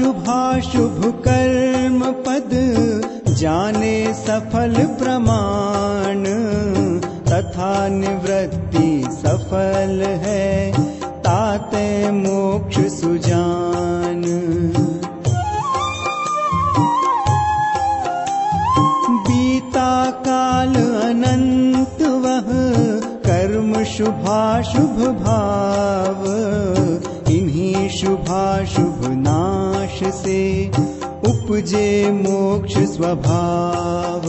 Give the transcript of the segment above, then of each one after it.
शुभाशुभ कर्म पद जाने सफल प्रमाण, तथा निवृत्ति सफल है ताते मोक्ष सुजान। बीता काल अनंत वह कर्म शुभाशुभ भाव, इन्हीं शुभाशुभ नाश से उपजे मोक्ष स्वभाव।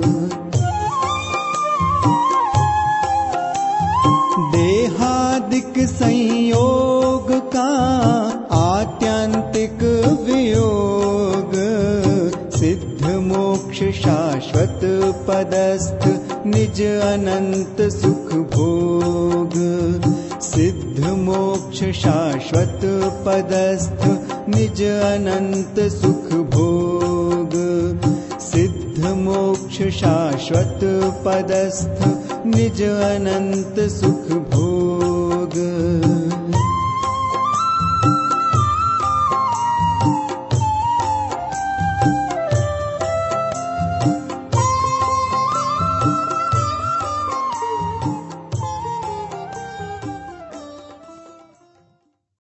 देहादिक संयोग का आत्यंतिक वियोग, सिद्ध मोक्ष शाश्वत पदस्थ निज अनंत सुख भोग। सिद्ध मोक्ष शाश्वत पदस्थ निज अनंत सुख भोग। सिद्ध मोक्ष शाश्वत पदस्थ निज अनंत सुख भोग।